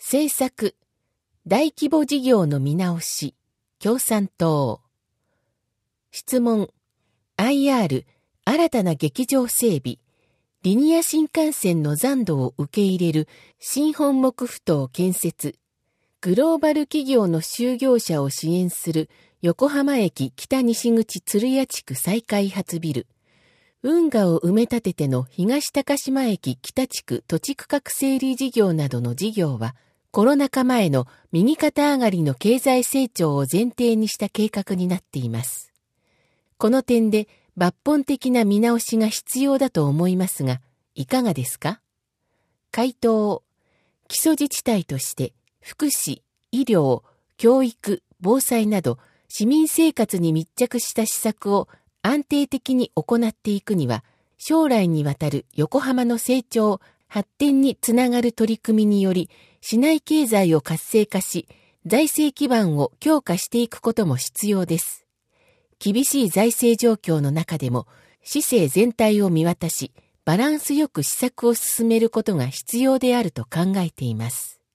政策、大規模事業の見直し、共産党。質問、IR、新たな劇場整備、リニア新幹線の残土を受け入れる新本木埠頭建設、グローバル企業の就業者を支援する横浜駅北西口鶴屋地区再開発ビル、運河を埋め立てての東高島駅北地区土地区画整理事業などの事業は、コロナ禍前の右肩上がりの経済成長を前提にした計画になっています。この点で抜本的な見直しが必要だと思いますが、いかがですか？回答、基礎自治体として福祉、医療、教育、防災など市民生活に密着した施策を安定的に行っていくには、将来にわたる横浜の成長、発展につながる取り組みにより、市内経済を活性化し、財政基盤を強化していくことも必要です。厳しい財政状況の中でも、市政全体を見渡し、バランスよく施策を進めることが必要であると考えています。